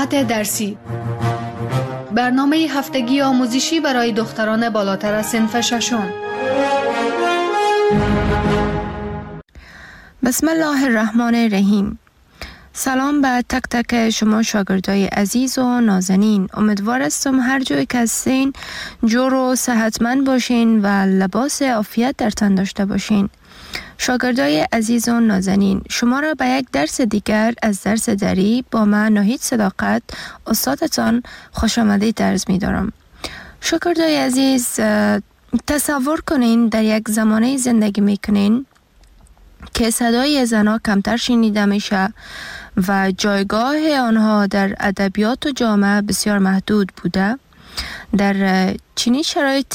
ساعت درسی، برنامه هفتگی آموزشی برای دختران بالاتر از صنف ششم. بسم الله الرحمن الرحیم. سلام به تک تک شما شاگردای عزیز و نازنین. امیدوار هستم هر جایی که هستین جور و صحتمند باشین و لباس عافیت در تن داشته باشین. شاگردای عزیز و نازنین، شما را به یک درس دیگر از درس دری با من ناهید صداقت استادتان خوش آمدید عرض می دارم. شاگردای عزیز، تصور کنین در یک زمانه زندگی می کنین که صدای زنها کمتر شنیده میشه و جایگاه آنها در ادبیات و جامعه بسیار محدود بوده. در چنین شرایط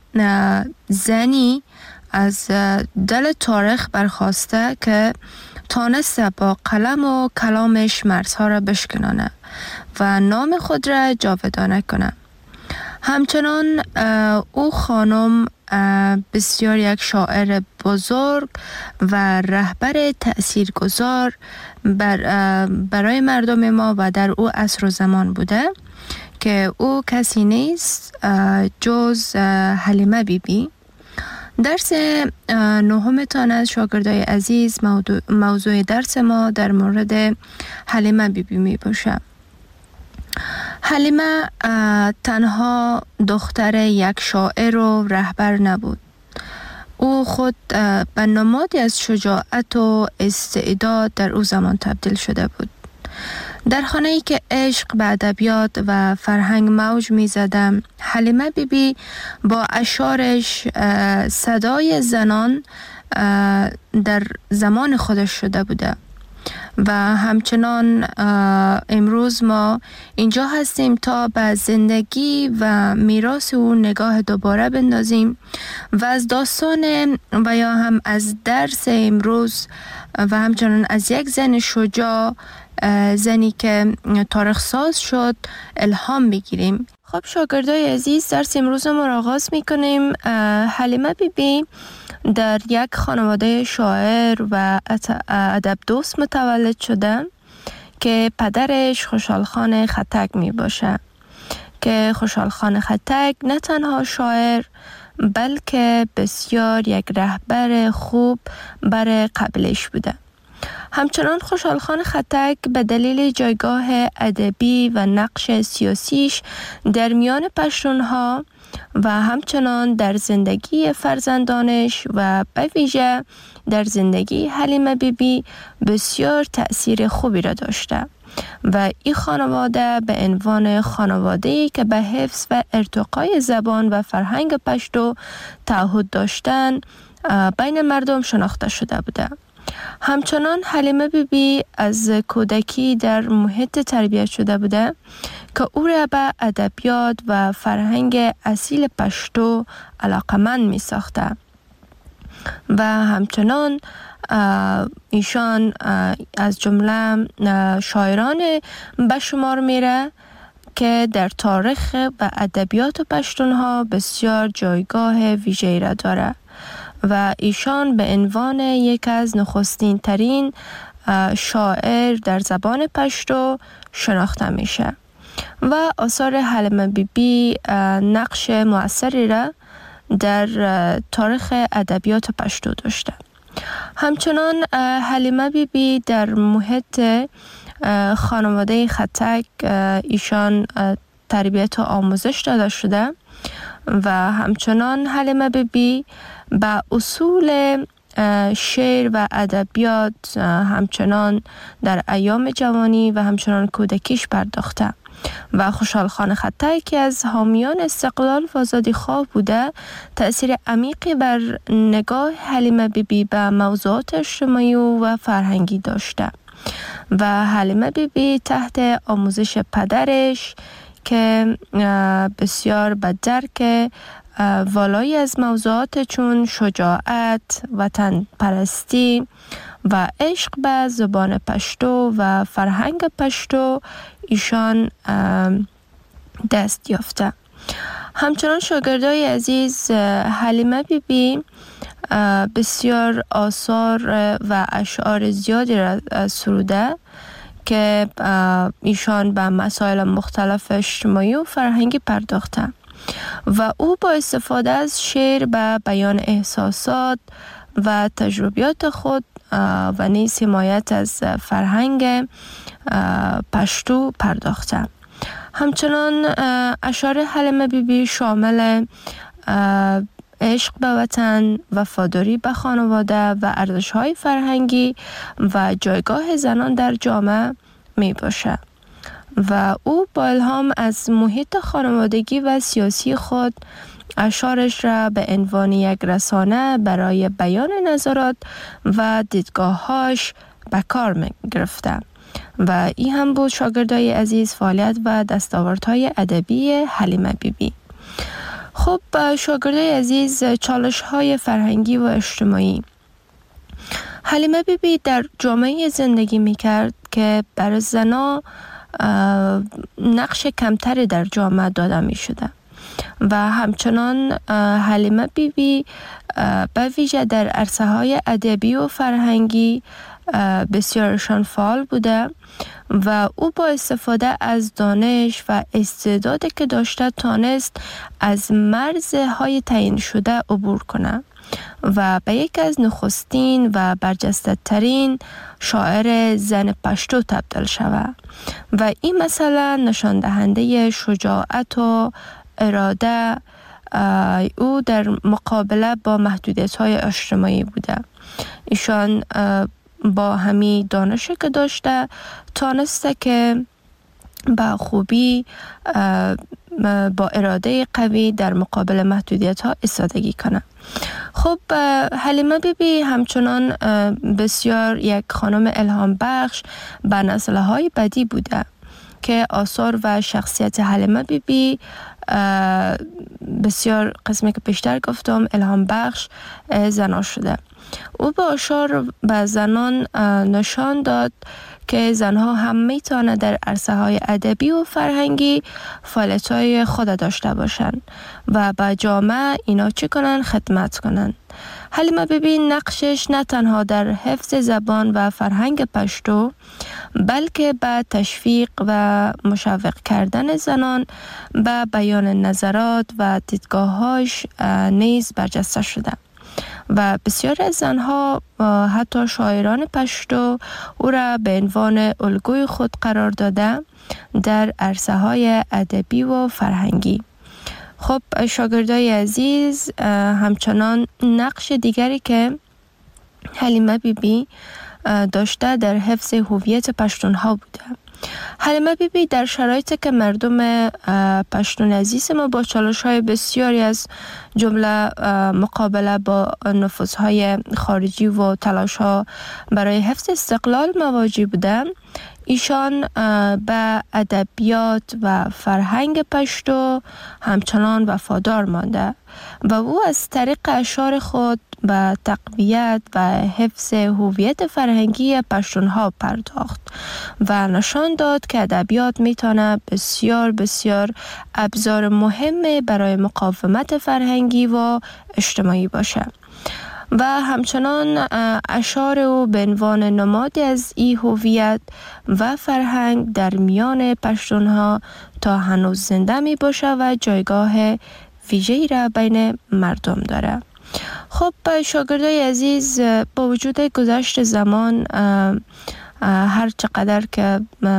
زنی از دل تاریخ برخواسته که تانسته با قلم و کلامش مرزها را بشکنانه و نام خود را جاودانه کنه. همچنان او خانم بسیار یک شاعر بزرگ و رهبر تأثیرگذار برای مردم ما و در او عصر و زمان بوده که او کسی نیست جز حلیمه بیبی. درس نهمتان از شاگردای عزیز موضوع درس ما در مورد حلیمه بیبی می باشه. حلیمه تنها دختر یک شاعر و رهبر نبود. او خود به نمادی از شجاعت و استعداد در او زمان تبدیل شده بود. در خانه‌ای که عشق به ادبیات و فرهنگ موج می‌زد، حلیمه بیبی با اشعارش صدای زنان در زمان خودش شده بوده و همچنان امروز ما اینجا هستیم تا به زندگی و میراث او نگاه دوباره بندازیم و از داستان و یا هم از درس امروز و همچنان از یک زن شجاع، زنی که تاریخ ساز شد، الهام بگیریم. خب شاگردای عزیز، درس امروز ما را آغاز میکنیم. حلیمه بیبی در یک خانواده شاعر و ادب دوست متولد شده که پدرش خوشحال خان خطک می باشه که خوشحال خان خطک نه تنها شاعر بلکه بسیار یک رهبر خوب برای قبیله‌اش بوده. همچنان خوشحال خان خطک به دلیل جایگاه ادبی و نقش سیاسیش در میان پشتونها و همچنان در زندگی فرزندانش و به ویژه در زندگی حلیمه بیبی بسیار تأثیر خوبی را داشته و این خانواده به عنوان خانواده‌ای که به حفظ و ارتقای زبان و فرهنگ پشتو تعهد داشتن بین مردم شناخته شده بوده. همچنان حلیمه بیبی از کودکی در محیط تربیت شده بوده که او را به ادبیات و فرهنگ اصیل پشتو علاقمند می ساخته و همچنان ایشان از جمله شاعران به شمار میره که در تاریخ و ادبیات پشتونها بسیار جایگاه ویژه‌ای را داره و ایشان به عنوان یک از نخستین ترین شاعر در زبان پشتو شناخته میشه و آثار حلیمه بیبی نقش مؤثری را در تاریخ ادبیات پشتو داشته. همچنان حلیمه بیبی در محیط خانواده خطک ایشان تربیت و آموزش داده شده و همچنان حلیمه بیبی به اصول شعر و ادبیات همچنان در ایام جوانی و همچنان کودکیش پرداخته و خوشحال خان خطک که از حامیان استقلال و آزادی خواه بوده تأثیر عمیقی بر نگاه حلیمه بیبی به موضوعات اجتماعی و فرهنگی داشته و حلیمه بیبی تحت آموزش پدرش که بسیار به درک والایی از موضوعات چون شجاعت، وطن پرستی و عشق به زبان پشتو و فرهنگ پشتو ایشان دست یافته. همچنان شاگردای عزیز، حلیمه بیبی بسیار آثار و اشعار زیادی را سروده که ایشان به مسائل مختلف اجتماعی و فرهنگی پرداخته و او با استفاده از شعر به بیان احساسات و تجربیات خود و نیز حمایت از فرهنگ پشتو پرداخته. همچنان اشعار حلیمه بیبی شامل عشق به وطن، وفاداری به خانواده و ارزش‌های فرهنگی و جایگاه زنان در جامعه می باشه و او با الهام از محیط خانوادگی و سیاسی خود اشعارش را به عنوان یک رسانه برای بیان نظرات و دیدگاه‌هاش به کار می گرفته و این هم بود شاگردای عزیز فعالیت و دستاوردهای ادبی حلیمه بیبی. خب شاگردای عزیز، چالش‌های فرهنگی و اجتماعی. حلیمه بیبی در جامعه زندگی می‌کرد که برای زنان نقش کمتری در جامعه داده می‌شده و همچنان حلیمه بیبی به ویژه در عرصه‌های ادبی و فرهنگی بسیارشان فعال بوده و او با استفاده از دانش و استعدادی که داشته تانست از مرزهای تعیین شده عبور کنه و به یک از نخستین و برجسته ترین شاعر زن پشتو تبدیل شود و این مثلا نشان دهنده شجاعت و اراده او در مقابله با محدودیت‌های اجتماعی بوده. ایشان با همین دانشی که داشته تانسته که با خوبی با اراده قوی در مقابل محدودیت‌ها ایستادگی کنه. خب حلیمه بیبی همچنان بسیار یک خانم الهام بخش به نسل‌های بعدی بوده که آثار و شخصیت حلیمه بیبی بسیار قسمی که پیشتر گفتم الهام بخش زنان شده. او با اشعار به زنان نشان داد که زنها هم میتونه در عرصه های ادبی و فرهنگی فعالیت های خود داشته باشند و به جامعه اینا چی کنن؟ خدمت کنن. حلیمه بیبی نقشش نه تنها در حفظ زبان و فرهنگ پشتو بلکه به تشویق و مشوق کردن زنان به بیان نظرات و دیدگاه‌هاش نیز برجسته شده و بسیار از زنها حتی شاعران پشتو او را به عنوان الگوی خود قرار داده در عرصه های ادبی و فرهنگی. خب شاگردای عزیز، همچنان نقش دیگری که حلیمه بیبی داشته در حفظ هویت پشتونها بوده. حلیمه بیبی در شرایطی که مردم پشتون عزیز ما با چالش‌های بسیاری از جمله مقابله با نفوذهای خارجی و تلاش‌ها برای حفظ استقلال مواجه بودند، ایشان به ادبیات و فرهنگ پشتو همچنان وفادار مانده و او از طریق اشعار خود به تقویت و حفظ هویت فرهنگی پشتونها پرداخت و نشان داد که ادبیات میتونه بسیار بسیار ابزار مهم برای مقاومت فرهنگی و اجتماعی باشه و همچنان اشعار او به عنوان نمادی از این هویت و فرهنگ در میان پشتونها تا هنوز زنده می باشه و جایگاه ویژه‌ای را بین مردم داره. خب شاگردای عزیز، با وجود گذشت زمان، هر چقدر که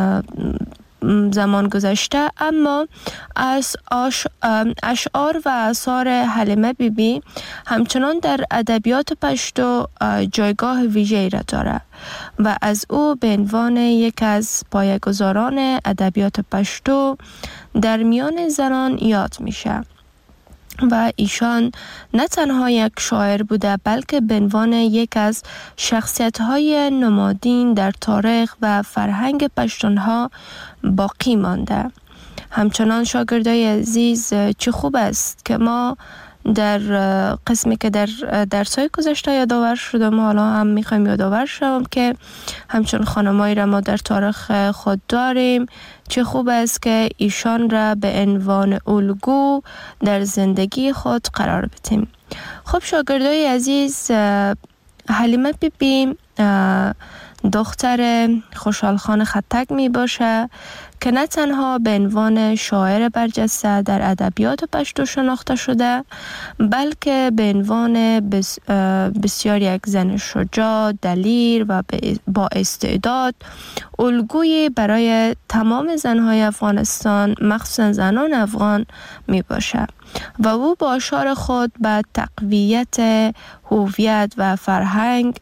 زمان گذشته، اما از اشعار و آثار حلیمه بیبی همچنان در ادبیات پشتو جایگاه ویژه‌ای را دارد و از او به عنوان یک از پایه‌گذاران ادبیات پشتو در میان زنان یاد میشه و ایشان نه تنها یک شاعر بوده بلکه به عنوان یک از شخصیت‌های نمادین در تاریخ و فرهنگ پشتونها باقی مانده. همچنان شاگردای عزیز، چه خوب است که ما در قسمی که در درس‌های گذشته یادآور شدم، حالا هم میخوایم یادآور شوم که همچون خانمایی را ما در تاریخ خود داریم. چه خوب است که ایشان را به عنوان الگو در زندگی خود قرار بدیم. خب شاگردای عزیز، حلیمه بیبی دختر خوشحال خان خطک می باشه که نه تنها به عنوان شاعر برجسته در ادبیات پشتو شناخته شده، بلکه به عنوان بسیار یک زن شجاع، دلیر و با استعداد، الگویی برای تمام زنهای افغانستان، مخصوصا زنان افغان می باشه و او با اشعار خود به تقویت هویت و فرهنگ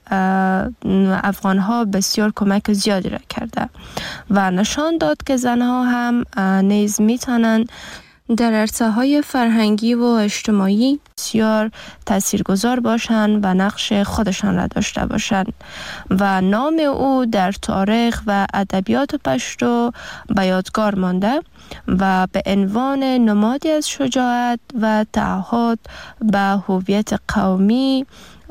افغانها بسیار کمک زیادی را کرده و نشان داد که زنها هم نیز میتونند در عرصه‌های فرهنگی و اجتماعی بسیار تاثیرگذار باشند و نقش خودشان را داشته باشند و نام او در تاریخ و ادبیات پشتو به یادگار مانده و به عنوان نمادی از شجاعت و تعهد به هویت قومی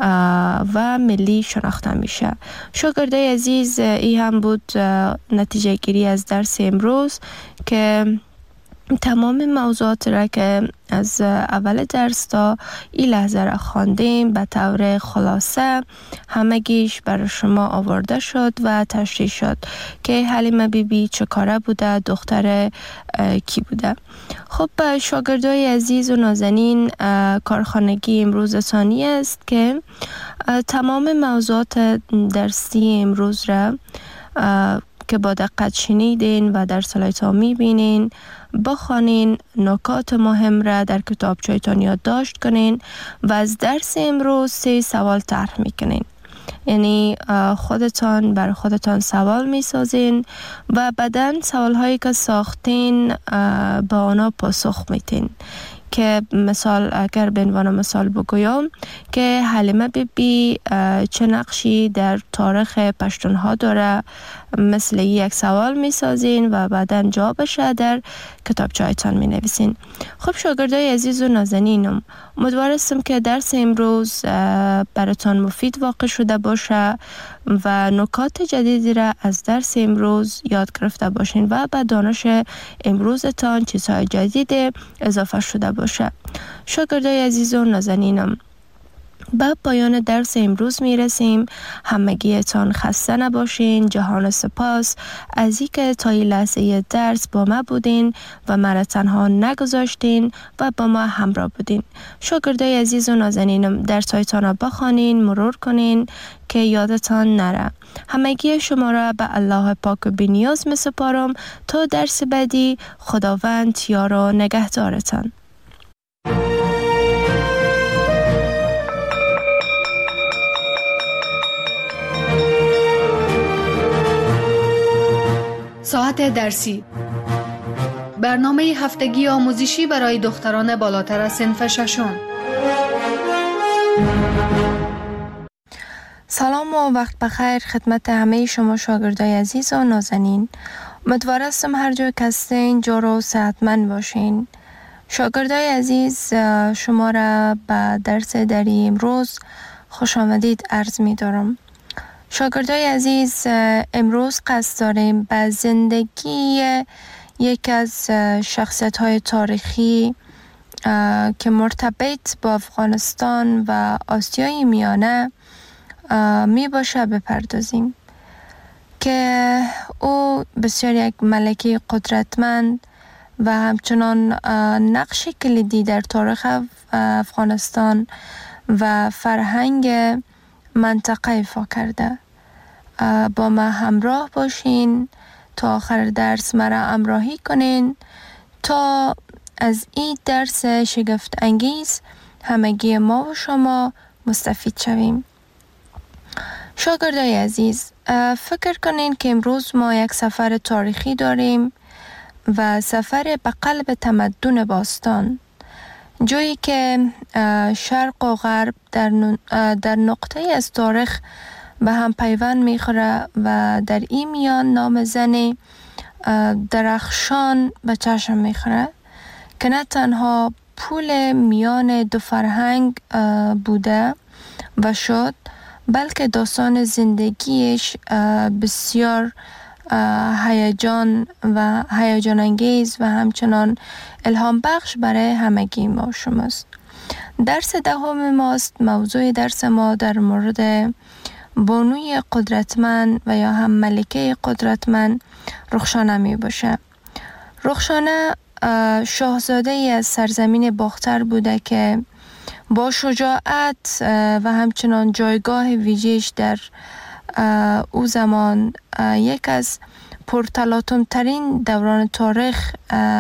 و ملی شناخته میشه. شاگردای عزیز، ای هم بود نتیجه گیری از درس امروز که تمام موضوعات را که از اول درس تا این لحظه را خواندیم به طور خلاصه همگیش برای شما آورده شد و تشریح شد که حلیمه بیبی چه کاره بوده، دختر کی بوده. خب شاگردای عزیز و نازنین، کارخانگی امروز ثانی است که تمام موضوعات درسی امروز را که با دقت شنیدین و در سلایت‌ها می‌بینین بخوانین، نکات مهم را در کتابچه‌تان یادداشت کنین و از درس امروز 3 سوال طرح میکنین. یعنی خودتان بر خودتان سوال میسازین و بعداً سوال‌هایی که ساختین به آنها پاسخ میتین. که مثال اگر به عنوان مثال بگویم که حلیمه بیبی چه نقشی در تاریخ پشتونها داره، مثل یک سوال می سازین و بعدا جوابش در کتابچه‌تان می نویسین. خب شاگردای عزیز و نازنینم، امیدوارم که درس امروز براتان مفید واقع شده باشه و نکات جدیدی را از درس امروز یاد گرفته باشین و به دانش امروزتان چیزهای جدید اضافه شده باشه. شاگردای عزیز و نازنینم، به پایان درس امروز میرسیم. همگیتان خسته نباشین. جهان سپاس از اینکه تا این لحظه درس با ما بودین و مرا تنها نگذاشتین و با ما همراه بودین. شاگردای عزیز و نازنینم، درسایتان را بخوانین، مرور کنین که یادتان نره. همگی شما را به الله پاک و بی‌نیاز میسپارم تا درس بعدی. خداوند یار و نگهدارتان. ساعت درسی، برنامه هفتگی آموزشی برای دختران بالاتر از صنف ششم. سلام و وقت بخیر خدمت همه شما شاگردای عزیز و نازنین. امیدوار هستم هر جای که هستین جور و صحتمند باشین. شاگردای عزیز، شما را به درس دری امروز خوش آمدید عرض می دارم. شاگردای عزیز، امروز قصد داریم به زندگی یک از شخصیت‌های تاریخی که مرتبط با افغانستان و آسیای میانه می باشه بپردازیم که او بسیار یک ملکه قدرتمند و همچنان نقش کلیدی در تاریخ افغانستان و فرهنگ منطقه ایفا کرده. با ما همراه باشین تا آخر درس مرا همراهی کنین تا از این درس شگفت انگیز همگی ما و شما مستفید شویم. شاگردای عزیز، فکر کنین که امروز ما یک سفر تاریخی داریم و سفر به قلب تمدن باستان، جایی که شرق و غرب در نقطه از تاریخ به هم پیوند میخوره و در این میان نام زن درخشان به چشم میخوره که نه تنها پول میان دو فرهنگ بوده و شد، بلکه داستان زندگیش بسیار هیجان انگیز و همچنان الهام بخش برای همگی ما شماست. درس دهم ماست. موضوع درس ما در مورد بانوی قدرتمند و یا هم ملکه قدرتمند رخشانه می باشه. رخشانه شاهزاده ای از سرزمین باختر بوده که با شجاعت و همچنان جایگاه ویژه‌اش در او زمان یک از پرتلاطم ترین دوران تاریخ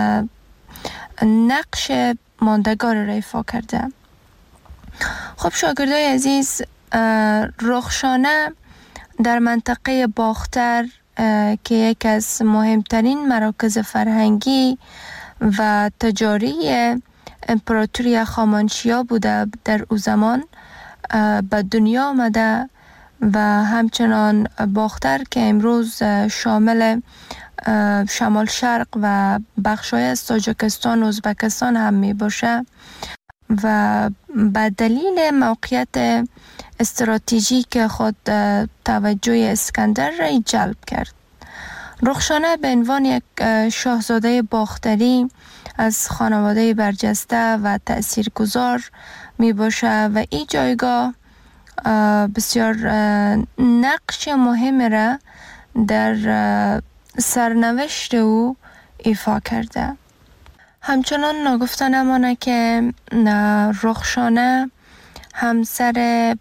نقش ماندگار را ایفا کرده. خب شاگردای عزیز، رخشانه در منطقه باختر که یک از مهمترین مراکز فرهنگی و تجاری امپراتوری هخامنشیا بوده در او زمان به دنیا آمده و همچنان باختر که امروز شامل شمال شرق و بخشای از تاجیکستان و ازبکستان هم می باشه و به دلیل موقعیت استراتژیک خود توجه اسکندر را جلب کرد. رخشانه به عنوان یک شاهزاده باختری از خانواده برجسته و تأثیرگذار می باشه و این جایگاه بسیار نقش مهم را در سرنوشت او ایفا کرده. همچنان ناگفته نمانه که رخشانه همسر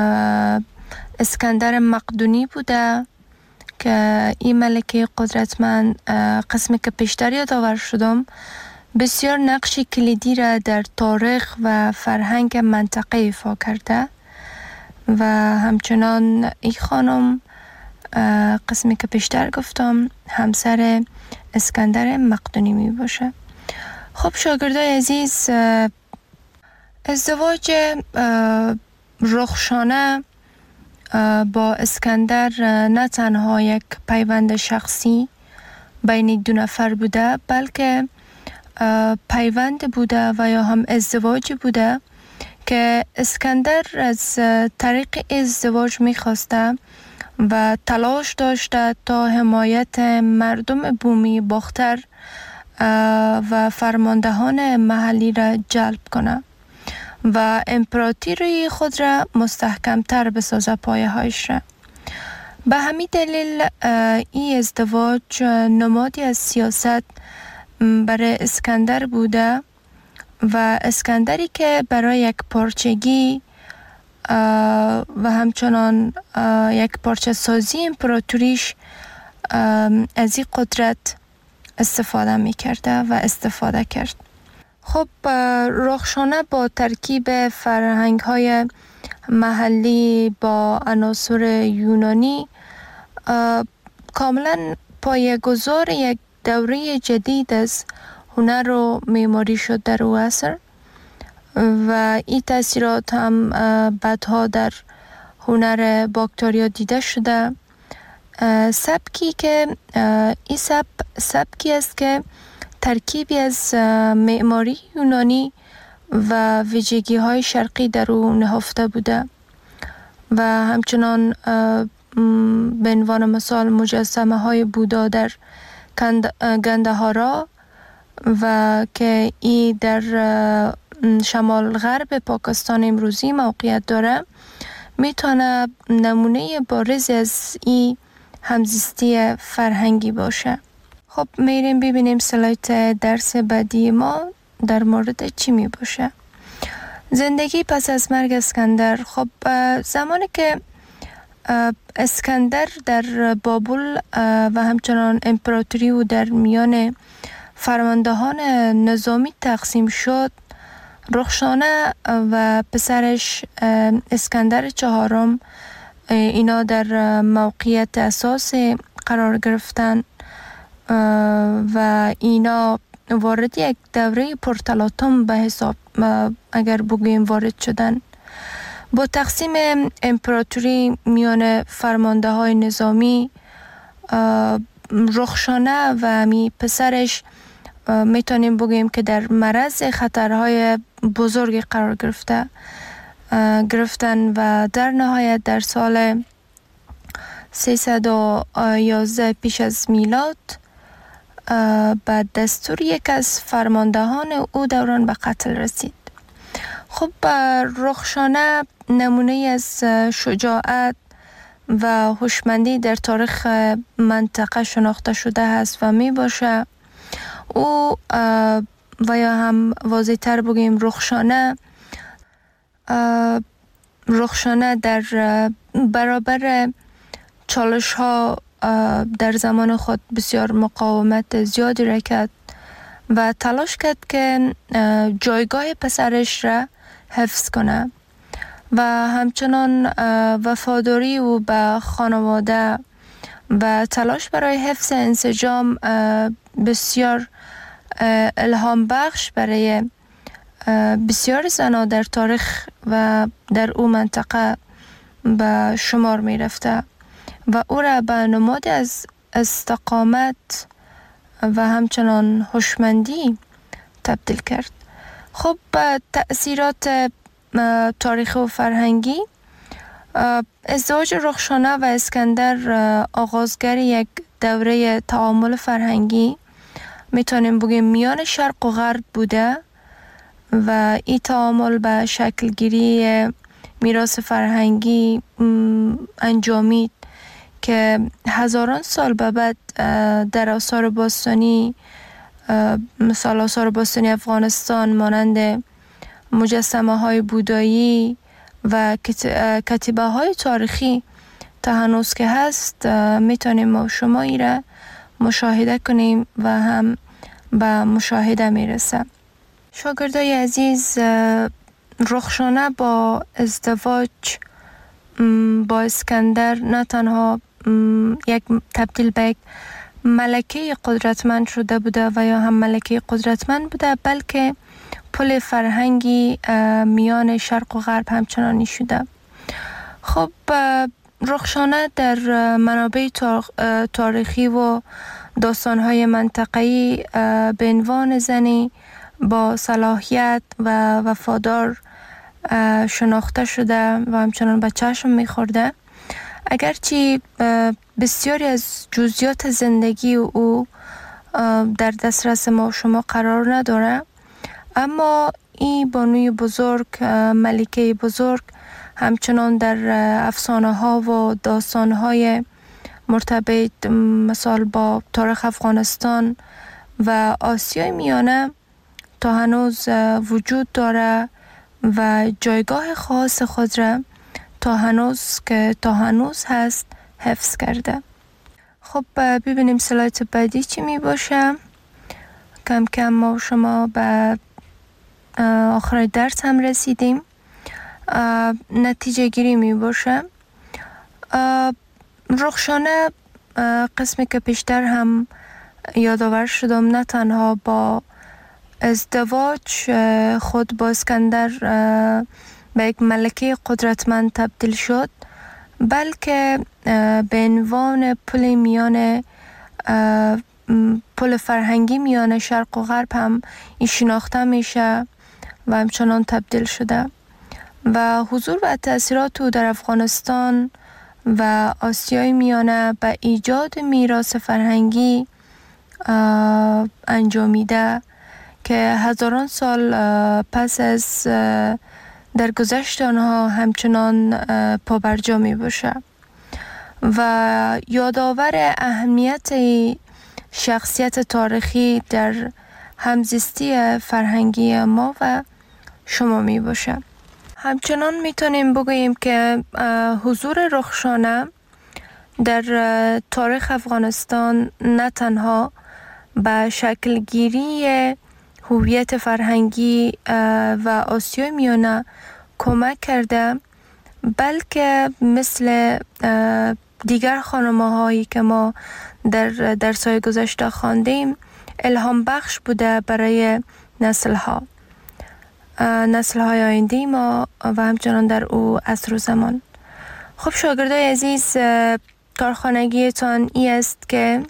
اسکندر مقدونی بوده که این ملکه قدرتمند قسمی که پیشتر یادآور شدم بسیار نقش کلیدی را در تاریخ و فرهنگ منطقه ایفا کرده و همچنان این خانم قسمی که پیشتر گفتم همسر اسکندر مقدونی می باشه. خب شاگردای عزیز، ازدواج رخشانه با اسکندر نه تنها یک پیوند شخصی بین دو نفر بوده، بلکه پیوند بوده و یا هم ازدواج بوده که اسکندر از طریق ازدواج می‌خواسته و تلاش داشته تا حمایت مردم بومی باختر و فرماندهان محلی را جلب کنه و امپراتوری خود را مستحکم‌تر بسازه پایه‌هایش را. به همین دلیل این ازدواج نمادی از سیاست برای اسکندر بوده و اسکندری که برای یک پارچگی و همچنان یک پارچه سازی امپراتوریش از این قدرت استفاده می کرده و استفاده کرد. خب رخشانه با ترکیب فرهنگ های محلی با عناصر یونانی کاملا پایه‌گذار یک دوره جدید از هنر و معماری شد در او عصر و این تاثیرات هم بعدها در هنر باکتریا دیده شده. سبکی که این سبکی است که ترکیبی از معماری یونانی و ویژگی های شرقی در او نهفته بوده و همچنان به عنوان مثال مجسمه های بودا در گندهارا و که این در شمال غرب پاکستان امروزی موقعیت داره میتونه نمونه بارز از این همزیستی فرهنگی باشه. خب میریم ببینیم سلایت درس بعدی ما در مورد چی می باشه. زندگی پس از مرگ اسکندر. خب زمانی که اسکندر در بابل و همچنان امپراتوری و در میان فرماندهان نظامی تقسیم شد، رخشانه و پسرش اسکندر چهارم اینا در موقعیت اساسی قرار گرفتن و اینا وارد یک دوره پرتلاطم به حساب اگر بگوییم وارد شدن. با تقسیم امپراتوری میان فرمانده های نظامی، رخشانه و می پسرش میتونیم بگوییم که در معرض خطرهای بزرگی قرار گرفتن و در نهایت در سال 311 پیش از میلاد به دستور یک از فرماندهان او دوران به قتل رسید. خب رخشانه نمونه از شجاعت و هوشمندی در تاریخ منطقه شناخته شده است و می باشه. او و یا هم واضح تر بگیم رخشانه در برابر چالش ها در زمان خود بسیار مقاومت زیادی را کرد و تلاش کرد که جایگاه پسرش را حفظ کنه و همچنان وفاداری او به خانواده و تلاش برای حفظ انسجام بسیار الهام بخش برای بسیار زنان در تاریخ و در او منطقه به شمار می رفته و او را به نماد از استقامت و همچنان هوشمندی تبدیل کرد. خب تأثیرات تاریخی و فرهنگی، ازدواج رخشانه و اسکندر آغازگر یک دوره تعامل فرهنگی میتونیم بگیم میان شرق و غرب بوده و این تعامل به شکل گیری میراث فرهنگی انجامید که هزاران سال به بعد در آثار باستانی، مثال آثار باستانی افغانستان مانند مجسمه های بودایی و کتیبه های تاریخی تا هنوز که هست میتونیم ما شما ای را مشاهده کنیم و هم به مشاهده میرسه. شاگردای عزیز، رخشانه با ازدواج با اسکندر نه تنها یک تبدیل به یک ملکه قدرتمند شده بوده و یا هم ملکه قدرتمند بوده، بلکه پل فرهنگی میان شرق و غرب همچنانی شده. خب رخشانه در منابع تاریخی و داستان‌های منطقه‌ای به عنوان زنی با صلاحیت و وفادار شناخته شده و همچنان به چشم می‌خورده. اگرچه بسیاری از جزئیات زندگی او در دسترس ما و شما قرار نداره، اما این بانوی بزرگ، ملکه بزرگ، همچنان در افسانه ها و داستان های مرتبط مثال با تاریخ افغانستان و آسیای میانه تا هنوز وجود داره و جایگاه خاص خود را تا هنوز هست حفظ کرده. خب ببینیم سلایت بعدی چی می باشه. کم کم ما و شما به آخر درس هم رسیدیم. نتیجه گیری می باشه. رخشانه قسمی که پیشتر هم یادآور شدم نه تنها با ازدواج خود با اسکندر به یک ملکه قدرتمند تبدیل شد، بلکه به عنوان پل فرهنگی میان شرق و غرب هم این شناخته میشه و همچنان تبدیل شده و حضور و تأثیرات او در افغانستان و آسیای میانه به ایجاد میراث فرهنگی انجامیده که هزاران سال پس از درگذشت آنها همچنان پابرجا می باشه و یادآور اهمیت شخصیت تاریخی در همزیستی فرهنگی ما و شما می باشه. همچنان میتونیم بگوییم که حضور رخشانه در تاریخ افغانستان نه تنها به شکل گیری هویت فرهنگی و آسیای میانه کمک کرده، بلکه مثل دیگر خانم‌هایی که ما در درس‌های گذشته خواندیم الهام بخش بوده برای نسل‌های آینده ما و همچنان در او عصر و زمان. خب شاگردای عزیز، کارخانگیتان ای است که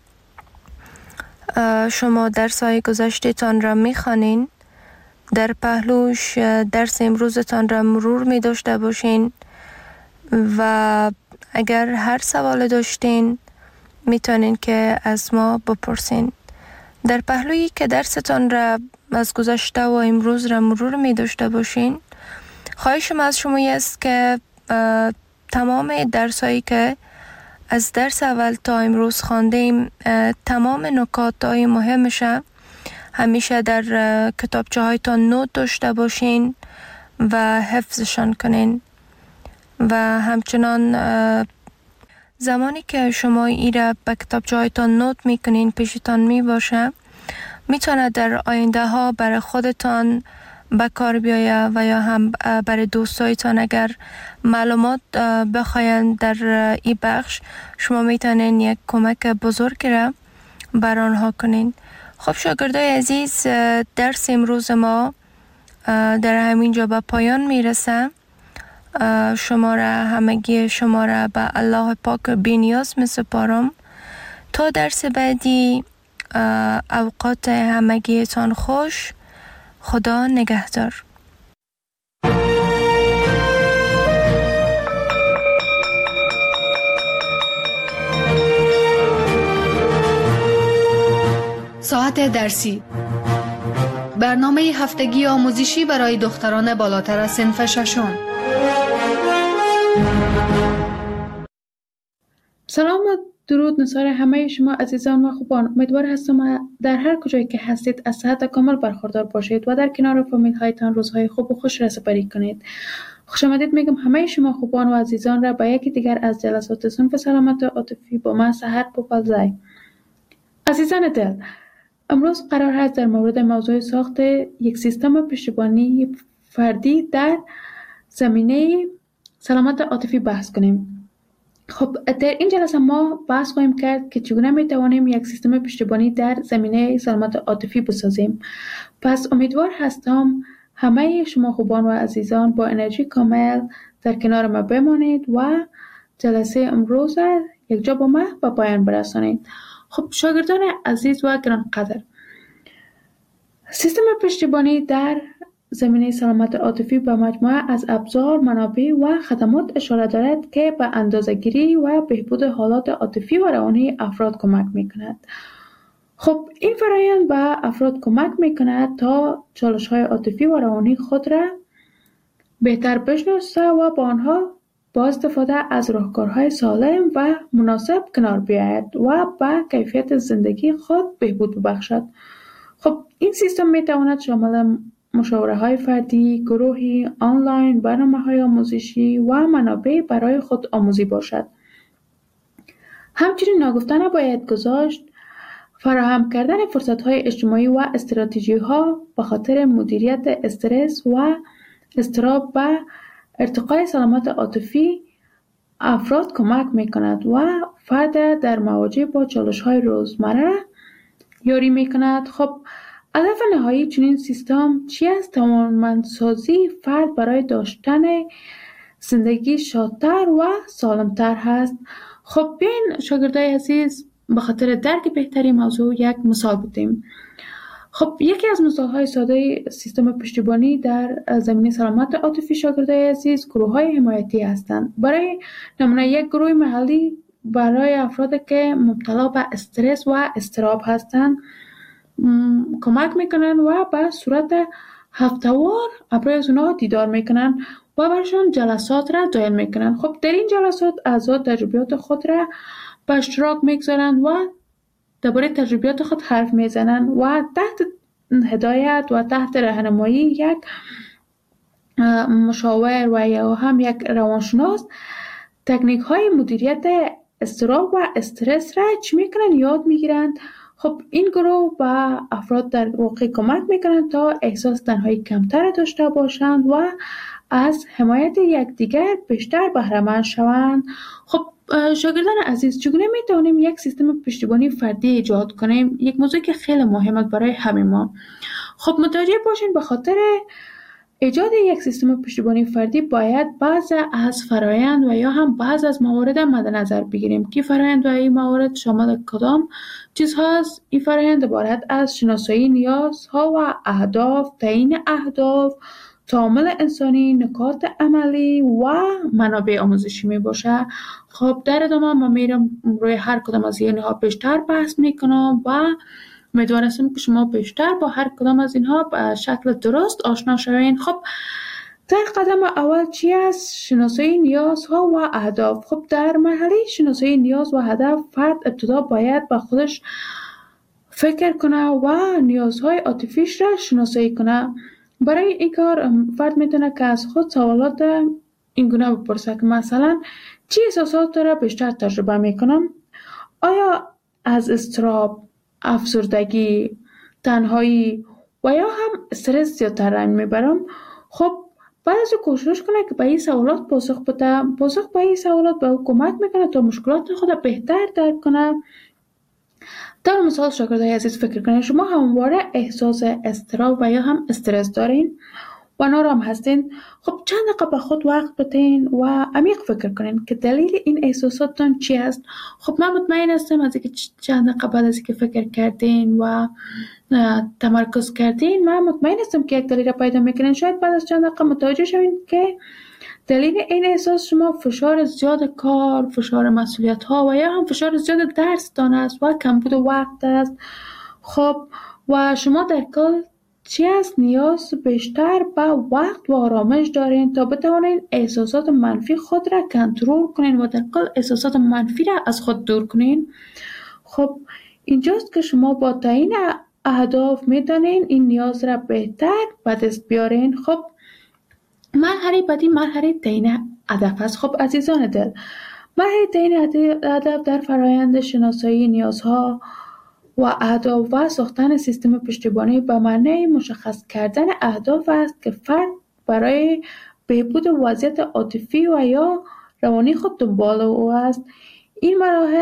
شما درس‌های گذشته‌تان را می‌خوانین، در پهلوش درس امروزتان را مرور می داشته باشین و اگر هر سوال داشتین میتونین که از ما بپرسین. در پهلویی که درستان را از گذشته و امروز را مرور می داشته باشین، خواهشم از شما است که تمام درسایی که از درس اول تا امروز خواندیم، تمام نکاتای مهمش همیشه در کتابچه هایتان نوت داشته باشین و حفظشان کنین. و همچنان زمانی که شما ایره به کتابچه هایتان نوت میکنین پیشتان میباشه، میتونه در آینده ها برای خودتان به کار بیایه و یا هم برای دوستایتان اگر معلومات بخواین در این بخش، شما میتونین یک کمک بزرگی را بر آنها کنین. خب شاگردای عزیز، درس امروز ما در همین جا به پایان میرسه. همگی شما را به الله پاک بی‌نیاز میسپارم. تا درس بعدی، اوقات همگیتان خوش. خدا نگهدار. ساعت درسی، برنامه هفتگی آموزشی برای دختران بالاتر از صنف ششم. سلام و درود نثار همه شما عزیزان و خوبان. امیدوار هستم در هر کجایی که هستید از صحت کامل برخوردار باشید و در کنار فامیل هایتان روزهای خوب و خوش را سپری کنید. خوش آمدید میگم همه شما خوبان و عزیزان را به یکی دیگر از جلسات صنف سلامت عاطفی با من سحر پوپلزای. عزیزان دل، امروز قرار است در مورد موضوع ساخت یک سیستم پشتیبانی فردی در زمینه سلامت عاطفی بحث کنیم. خب در این جلسه ما بحث خواهیم کرد که چگونه میتوانیم یک سیستم پشتیبانی در زمینه سلامت عاطفی بسازیم. پس امیدوار هستم همه شما خوبان و عزیزان با انرژی کامل در کنار ما بمانید و جلسه امروز یک جا با ما به پایان برسانید. خب شاگردان عزیز و گرانقدر، سیستم پشتیبانی در زمینه سلامت عاطفی به مجموعه از ابزار، منابع و خدمات اشاره دارد که به اندازه‌گیری و بهبود حالات عاطفی و روانی افراد کمک می‌کند. خب این فرآیند به افراد کمک می‌کند تا چالش‌های عاطفی و روانی خود را بهتر بشناسه و با آنها با استفاده از راهکارهای سالم و مناسب کنار بیاید و به کیفیت زندگی خود بهبود ببخشد. خب این سیستم می‌تواند شامل مشاوره‌های فردی، گروهی، آنلاین، برنامه‌های آموزشی و منابع برای خود آموزی باشد. همچنین ناگفته نباید گذاشت فراهم کردن فرصت‌های اجتماعی و استراتژی‌ها به خاطر مدیریت استرس و اضطراب و ارتقای سلامت عاطفی افراد کمک می‌کند و فرد در مواجه با چالش‌های روزمره یاری می‌کند. خب هدف نهایی چنین سیستم چی است؟ توانمندسازی فرد برای داشتن زندگی شادتر و سالمتر هست. خب بیاین شاگردای عزیز به خاطر درک بهتری موضوع یک مثال بدیم. خب یکی از مثال‌های ساده سیستم پشتیبانی در زمینه سلامت عاطفی شاگردای عزیز گروه‌های حمایتی هستند. برای نمونه یک گروه محلی برای افرادی که مبتلا به استرس و اضطراب هستند کمک میکنن و به صورت هفته‌وار برای اونا دیدار میکنن و برشان جلسات را دایر میکنن. خب در این جلسات اعضا تجربیات خود را به اشتراک میگذارن و درباره تجربیات خود حرف میزنن و تحت هدایت و تحت راهنمایی یک مشاور و یا هم یک روانشناس تکنیک های مدیریت اضطراب و استرس را چی میکنن یاد میگیرند. خب این گروه به افراد در واقع کمک میکنند تا احساس تنهایی کمتر داشته باشند و از حمایت یکدیگر بیشتر بهره‌مند شوند. خب شاگردان عزیز، چگونه میتونیم یک سیستم پشتیبانی فردی ایجاد کنیم؟ یک موضوع که خیلی مهمه برای همه ما. خب متوجه باشین به خاطر ایجاد یک سیستم پشتیبانی فردی باید بعض از فرآیند و یا هم بعض از موارد مد نظر بگیریم که فرآیند و این موارد شامل کدام چیز هست. این فرآیند عبارت از شناسایی نیازها و اهداف، تعیین اهداف، تعامل انسانی، نکات عملی و منابع آموزشی می باشه. خب در ادامه ما میرم روی هر کدام از اینها بیشتر بحث میکنم و امیدوارم که شما بیشتر با هر کدام از اینها به شکل درست آشنا شوین. خب در قدم اول چی است؟ شناسایی نیازها و اهداف. خب در مرحله شناسایی نیاز و هدف فرد ابتدا باید با خودش فکر کنه و نیازهای عاطفیش را شناسایی کنه. برای این کار فرد میتونه که از خود سوالات این گونه بپرسه که مثلا چی احساسات را بیشتر تجربه میکنم؟ آیا از اضطراب، افسردگی، تنهایی و یا هم استرس زیادتر رنج میبرم؟ خب بعد از کوشش کنه که به این سوالات پاسخ بده. پاسخ به این سوالات به او کمک میکنه تا مشکلات خود بهتر درک کنه. در مثال شاگردای عزیز فکر کنید شما همواره احساس اضطراب و یا هم استرس دارین و نارام هستین. خب چند دقیقه به خود وقت بدین و عمیق فکر کنین که دلیل این احساساتتان چی است. خب من مطمئن هستم از اینکه چند دقیقه بعد از اینکه فکر کردین و تمرکز کردین، من مطمئن هستم که یک دلیل را پیدا میکنین. شاید بعد از چند دقیقه متوجه شوین که دلیل این احساس شما فشار زیاد کار، فشار مسئولیت ها و یا هم فشار زیاد درس دان است و کمبود وقت است. خب و شما در کل چی است؟ نیاز بیشتر به وقت و آرامش دارین تا بتوانین احساسات منفی خود را کنترل کنین و در کل احساسات منفی را از خود دور کنین. خب اینجاست که شما با تعیین اهداف میتونین این نیاز را بهتر به دست بیارین. خب مرحله بعدی مرحله تعیین هدف است. خب عزیزان دل، مرحله تعیین هدف در فرایند شناسایی نیازها و اهداف و ساختن سیستم پشتیبانی به معنی مشخص کردن اهداف است که فرد برای بهبود وضعیت عاطفی و یا روانی خود دنبال او است. این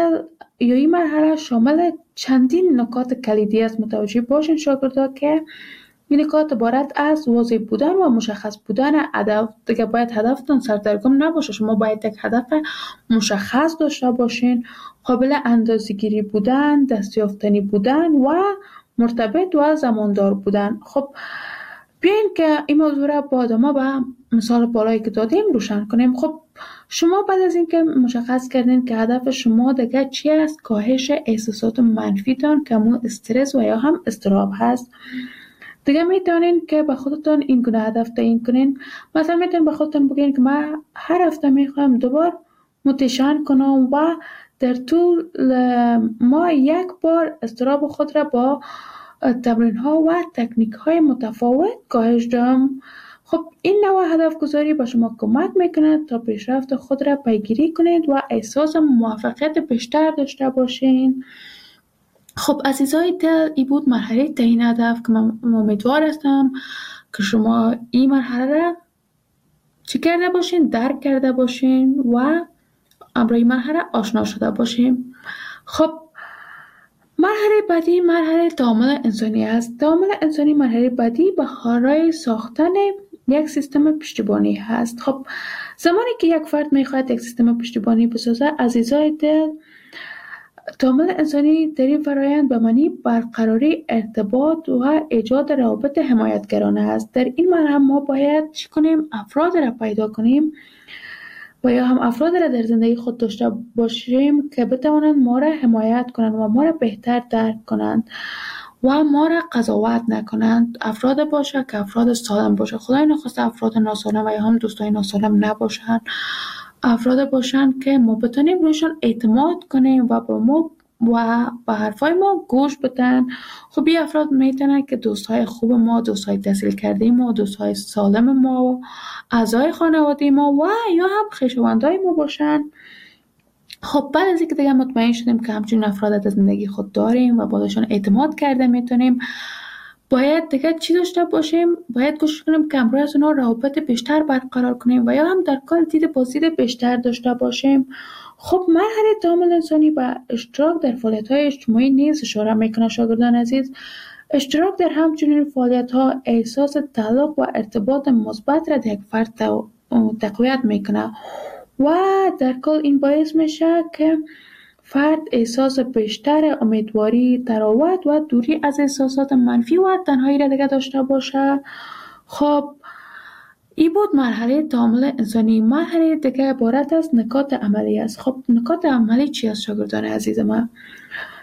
مرحله شامل چندین نکات کلیدی است. متوجه باشین شاگردا که این نکات عبارت از واضح بودن و مشخص بودن هدف. دیگه باید هدفتون سردرگم نباشه. شما باید یک هدف مشخص داشته باشین، قابل اندازه‌گیری بودن، دستیافتنی بودن و مرتبط و زماندار بودن. خب بیاین که این موضوع را با ادامه به مثال بالایی که دادیم روشن کنیم. خب شما بعد از اینکه مشخص کردین که هدف شما دیگه چی است، کاهش احساسات منفیتان که همون استرس و یا هم اضطراب هست، دیگه میتونین که به خودتون این گونه هدف تعیین کنین. مثلا میتونین به خودتون بگین که من هر هفته میخوام دوبار متشن کنم و در طول ما یک بار اضطراب خود را با تمرین ها و تکنیک های متفاوت کاهش دهم. خب این نوع هدف گذاری به شما کمک میکنه تا پیشرفت خود را پیگیری کنید و احساس موفقیت بیشتر داشته باشین. خب عزیزای دل، این بود مرحله تعیین هدف که من امیدوار هستم که شما این مرحله را چی کرده باشین، درک کرده باشین و امروز این مرحله آشنا شده باشین. خب مرحله بعدی مرحله تعامل انسانی است. تعامل انسانی مرحله بعدی برای ساختن یک سیستم پشتیبانی هست. خب زمانی که یک فرد میخواهد یک سیستم پشتیبانی بسازه، عزیزای دل، تعامل انسانی در این فرایند به معنی برقراری ارتباط و ایجاد روابط حمایتگرانه است. در این مرحله ما باید چی کنیم؟ افراد را پیدا کنیم و یا هم افراد را در زندگی خود داشته باشیم که بتوانند ما را حمایت کنند و ما را بهتر درک کنند و ما را قضاوت نکنند. افراد باشه که افراد سالم باشه. خدای نخواسته افراد ناسالم و یا هم دوستای ناسالم نباشند. افراد باشن که ما بتونیم رویشان اعتماد کنیم و با ما و به حرفای ما گوش بدن. خب این افراد میتونن که دوستای خوب ما، دوستای تحصیل کرده ما، دوستای سالم ما، اعضای خانواده ما و یا هم خویشاوندای ما باشن. خب بعد از اینکه دیگه مطمئن شدیم که همچنین افراد در زندگی خود داریم و باشون اعتماد کرده میتونیم، باید دیگه چی داشته باشیم؟ باید کوشش کنیم که همراه از اونا روابط بیشتر برقرار کنیم و یا هم در کل دید بازدید بیشتر داشته باشیم. خب مرحله تعامل انسانی با اشتراک در فعالیت‌های اجتماعی نیز اشاره میکنه شاگردان عزیز. اشتراک در همچنین فعالیت‌ها احساس تعلق و ارتباط مثبت را در یک فرد تقویت میکنه و در کل این باعث میشه که فرد احساس بیشتر امیدواری، تراوت و دوری از احساسات منفی و تنهایی را دیگه داشته باشه. خب این بود مرحله تعامل انسانی. مرحله دیگه عبارت از نکات عملی است. خب نکات عملی چی است شاگردان عزیز من؟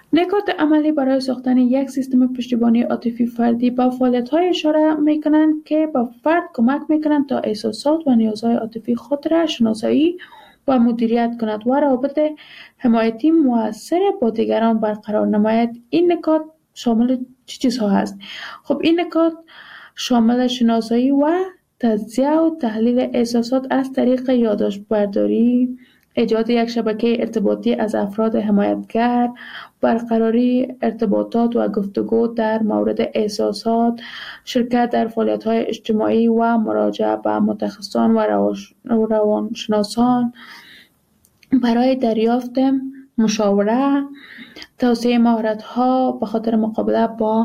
نکات عملی برای ساختن یک سیستم پشتیبانی عاطفی فردی به فعالیت‌های اشاره می‌کنند که به فرد کمک می‌کنند تا احساسات و نیازهای عاطفی خود را شناسایی و مدیریت کند و روابط حمایتی مؤثر با دیگران برقرار نماید. این نکات شامل چه چیزها هست؟ خب این نکات شامل شناسایی و تجزیه و تحلیل احساسات از طریق یادداشت برداری، ایجاد یک شبکه ارتباطی از افراد حمایتگر، برقراری ارتباطات و گفتگو در مورد احساسات، شرکت در فعالیت‌های اجتماعی و مراجعه به متخصصان و روانشناسان برای دریافت مشاوره، توسعه مهارت‌ها به خاطر مقابله با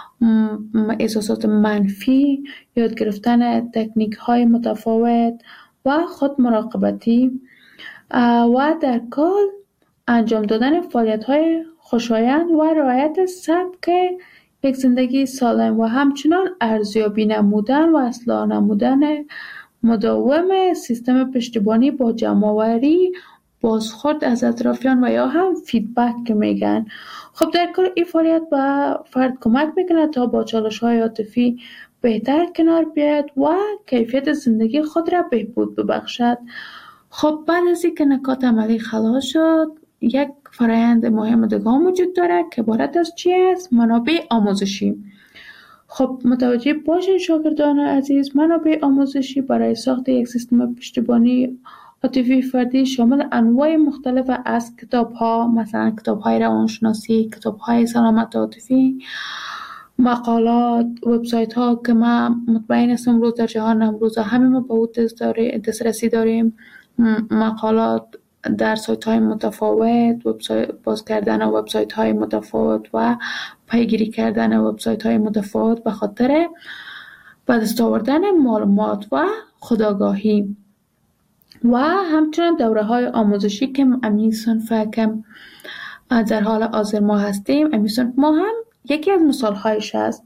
احساسات منفی، یاد گرفتن تکنیک‌های متفاوت و خود مراقبتی و در کل انجام دادن فعالیت‌های خوشایند و رعایت سبک یک زندگی سالم و همچنان ارزیابی نمودن و اصلاح نمودن مداوم سیستم پشتیبانی با جمع‌آوری بازخورد از اطرافیان و یا هم فیدبک که میگن. خب در کل این فعالیت به فرد کمک میکنه تا با چالش‌های عاطفی بهتر کنار بیاید و کیفیت زندگی خود را بهبود ببخشد. خب بعد از اینکه نکات عملی خلاص شد، یک فرایند مهم دیگه وجود داره که عبارت از چی است؟ منابع آموزشی. خب متوجه باشین شاگردان عزیز، منابع آموزشی برای ساخت یک سیستم پشتیبانی عاطفی فردی شامل انواع مختلف از کتاب‌ها، مثلا کتاب‌های روانشناسی، کتاب‌های سلامت عاطفی، مقالات، وبسایت‌ها که من مطمئن هستم امروز در جهان امروز همه ما به اون دسترسی داریم، مقالات در سایت‌های متفاوت، باز کردن وبسایت‌های متفاوت و پیگیری کردن وبسایت‌های متفاوت به خاطر به دست آوردن معلومات و خودآگاهی و همچنین دوره‌های آموزشی که امی صنف که در حال حاضر ما هستیم، امی صنف ما هم یکی از مثال‌هایش است.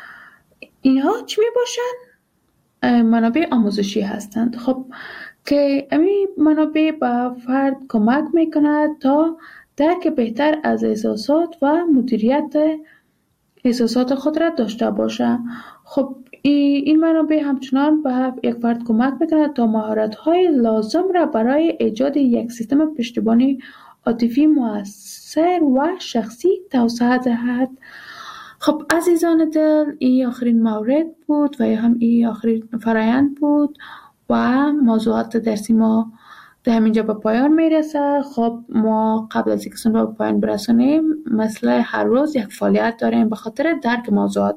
اینها چی میباشند؟ منابع آموزشی هستند. خب که امی منابع به فرد کمک میکند تا درک بهتر از احساسات و مدیریت احساسات خود را داشته باشه. خب این منابع همچنان به یک فرد کمک میکند تا مهارت‌های لازم را برای ایجاد یک سیستم پشتیبانی عاطفی مؤثر و شخصی توسعه دهد. خب عزیزان دل، این آخرین مورد بود و یا هم این آخرین فرایند بود و موضوعات درسی ما در همینجا به پایان میرسه. خب ما قبل از اینکه به پایان برسونیم مثل هر روز یک فعالیت داریم به خاطر درک موضوعات.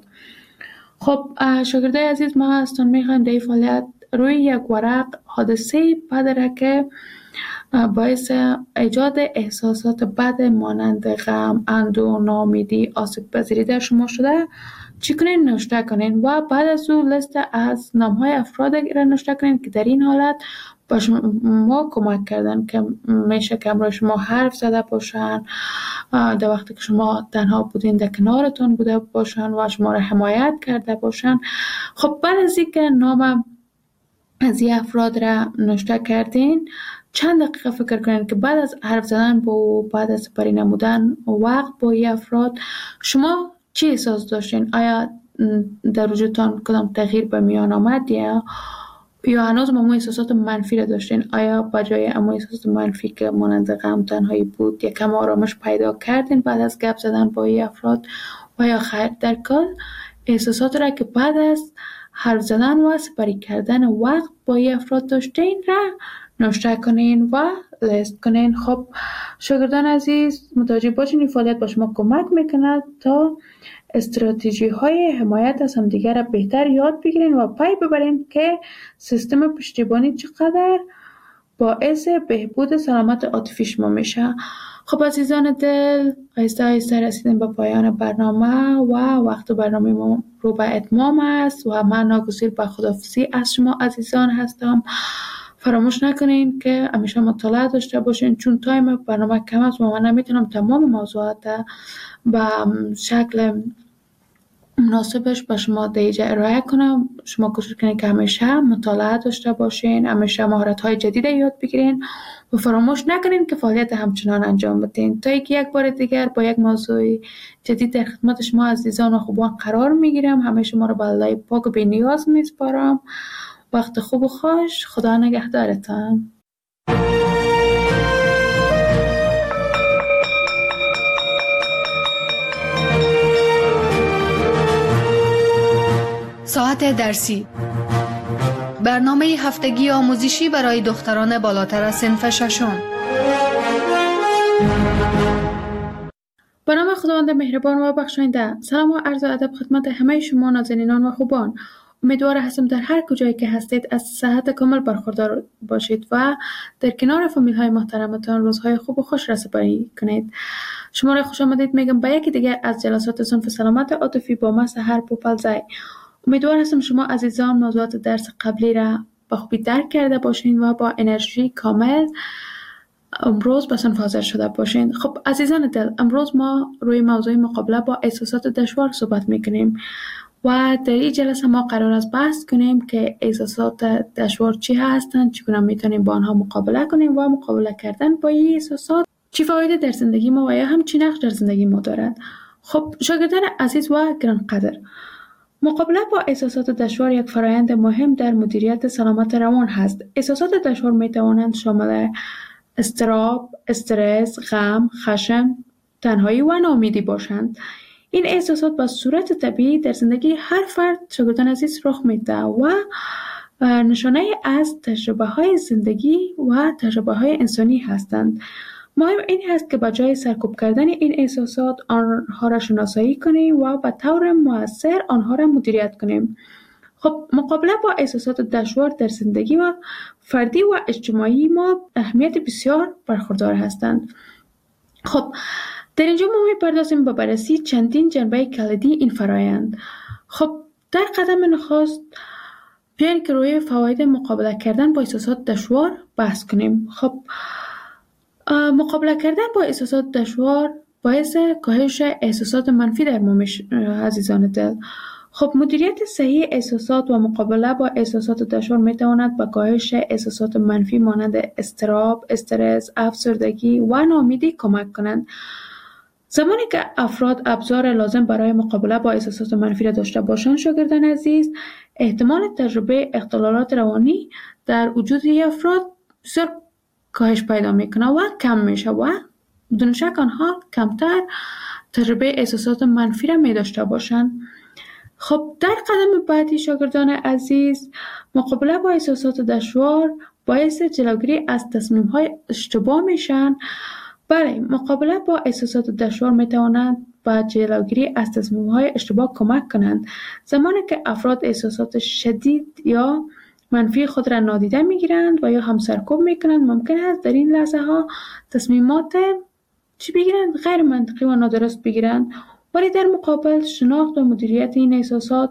خب شاگردای عزیز، ما هستون میخوایم در این فعالیت روی یک ورق حادثه بد که باعث ایجاد احساسات بد مانند غم، اندوه، ناامیدی، آسیب پذیری در شما شده چی کنین؟ نوشته کنین و بعد از اون لیست از نام‌های افراد را نوشته کنین که در این حالت با شما کمک کردن، که میشه که امروز شما حرف زده باشن، در وقتی که شما تنها بودین در کنارتون بوده باشن و شما را حمایت کرده باشن. خب بعد از اینکه نام از این افراد را نوشته کردین، چند دقیقه فکر کنین که بعد از حرف زدن با بعد از سپری نمودن وقت با این افراد شما چی احساس داشتین؟ آیا در وجودتان کدام تغییر به میان آمد یا هنوز ما احساسات منفی را داشتین؟ آیا بجای اما احساسات منفی که مانند غم، تنهایی بود یکم آرامش پیدا کردین بعد از گپ زدن با این افراد و یا خیر؟ در کل احساسات را که بعد از حرف زدن و سپری کردن وقت با این افراد داشتین را نوشته کنین و لیست کنین. خب شاگردان عزیز، متوجه باشین این فعالیت با شما کمک میکند تا استراتژی های حمایت از همدیگر را بهتر یاد بگیرین و پی ببرین که سیستم پشتیبانی چقدر باعث بهبود سلامت عاطفی شما میشه. خب عزیزان دل، آهسته آهسته رسیدیم به پایان برنامه و وقت برنامه ما رو به اتمام است و من ناگزیر به خداحافظی از شما عزیزان هستم. فراموش نکنین که همیشه مطالعه داشته باشین، چون تایم برنامه کم است و من نمیتونم تمام موضوعات به شکل مناسبش به شما دیجا ارائه کنم. شما کوشش کنید که همیشه مطالعه داشته باشین، همیشه مهارت‌های جدید یاد بگیرین و فراموش نکنین که فعالیت همچنان انجام بدین تا اینکه یک بار دیگر با یک موضوع جدید در خدمت شما عزیزان و خوبان قرار میگیرم. همه شما رو به الله پاک و بی‌نیاز میسپارم. وقت خوب و خوش. خدا نگهدارتان. ساعت درسی، برنامه هفتگی آموزشی برای دختران بالاتر از صنف ششم. به نام خداوند مهربان و بخشاینده. سلام و عرض ادب خدمت همه شما نازنینان و خوبان. امیدوار هستم در هر کجایی که هستید از صحت کامل برخوردار باشید و در کنار فامیل های محترمتان روزهای خوب و خوش را سپری کنید. شما را خوش آمدید میگم به یکی دیگر از جلسات صنف سلامت عاطفی با من سحر پوپلزای. امیدوار هستم شما عزیزان موضوعات درس قبلی را به خوبی درک کرده باشین و با انرژی کامل امروز به صنف حاضر شده باشین. خب عزیزان دل، امروز ما روی موضوع مقابله با احساسات دشوار صحبت میکنیم و در این جلسه ما قرار است بحث کنیم که احساسات دشوار چی هستند، چگونه میتونیم با آنها مقابله کنیم و مقابله کردن با این احساسات چی فایده در زندگی ما و یا هم چی نقش در زندگی ما دارد. خب شاگردان عزیز و گرانقدر، مقابله با احساسات دشوار یک فرآیند مهم در مدیریت سلامت روان هست. احساسات دشوار می توانند شامل اضطراب، استرس، غم، خشم، تنهایی و ناامیدی باشند. این احساسات به صورت طبیعی در زندگی هر فرد شاگردان عزیز رخ میده و نشانه از تجربه های زندگی و تجربه های انسانی هستند. مهم این هست که به جای سرکوب کردن این احساسات آنها را شناسایی کنیم و به طور مؤثر آنها را مدیریت کنیم. خب مقابله با احساسات دشوار در زندگی و فردی و اجتماعی ما اهمیت بسیار برخوردار هستند. خب در اینجا ما می‌پردازیم به بررسی چندین جنبه کلیدی این فرآیند. خب در قدم نخست بیاین که روی فواید مقابله کردن با احساسات دشوار بحث کنیم. خب مقابله کردن با احساسات دشوار باعث کاهش احساسات منفی در ما عزیزان دل. خب مدیریت صحیح احساسات و مقابله با احساسات دشوار میتواند به کاهش احساسات منفی مانند اضطراب، استرس، افسردگی و ناامیدی کمک کنند. زمانی که افراد ابزار لازم برای مقابله با احساسات منفی را داشته باشند شاگردان عزیز، احتمال تجربه اختلالات روانی در وجود افراد بسیار کاهش پیدا میکنه و کم میشه و بدون شک آنها کمتر تجربه احساسات منفی را می داشته باشند. خب در قدم بعدی شاگردان عزیز، مقابله با احساسات دشوار باعث جلوگیری از تصمیم‌های اشتباه میشن. بله، مقابله با احساسات دشوار میتواند به جلوگیری از تصمیم‌های اشتباه کمک کنند. زمانی که افراد احساسات شدید یا منفی خود را نادیده میگیرند و یا هم سرکوب میکنند، ممکن است در این لحظه ها تصمیمات بگیرند غیر منطقی و نادرست بگیرند، ولی در مقابل شناخت و مدیریت این احساسات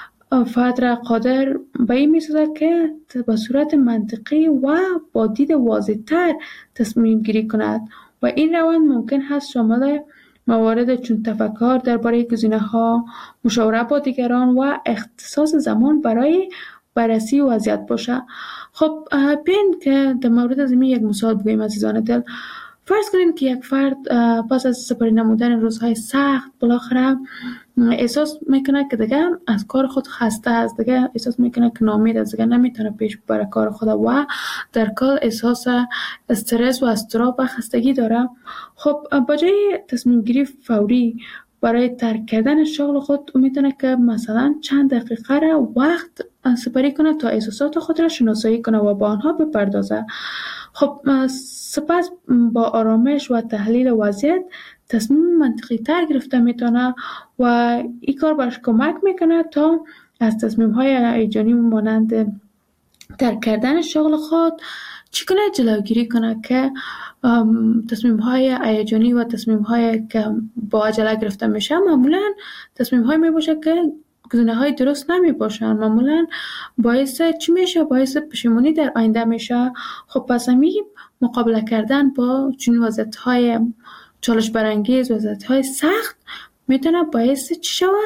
فرد را قادر به این می‌سازد که به صورت منطقی و با دید واضح‌تر تصمیم گیری کند و این روند ممکن است شامل موارد چون تفکر درباره گزینه‌ها، مشاوره با دیگران و اختصاص زمان برای بررسی وضعیت باشه. خب بیاین که در مورد از این یک مثال بگوییم عزیزان دل. فرض کنید که یک فرد پس از سپری نمودن روزهای سخت بالاخره احساس میکنه که دیگه از کار خود خسته است، دیگه احساس میکنه که ناامید است، دیگه نمیتونه پیش ببره کار خود و در کل احساس استرس و اضطراب و خستگی داره. خب با جای تصمیم گیری فوری برای ترک کردن شغل خود میتونه که مثلا چند دقیقه را وقت سپری کنه تا احساسات خود را شناسایی کنه و با آنها بپردازه. خب سپس با آرامش و تحلیل وضعیت تصمیم منطقی تر گرفته میتونه و این کار برش کمک میکنه تا از تصمیم های هیجانی مانند ترک کردن شغل خود چگونه جلوگیری کنه که تصمیم های هیجانی و تصمیم های که با عجله گرفته میشه معمولا تصمیم های میباشه که گزینه های درست نمی باشن، معمولا باعث چی میشه؟ باعث پشیمونی در آینده میشه. خب پس همی مقابله کردن با چنین وضعیت های چالش برانگیز، وضعیت های سخت میتونه باعث چی شود؟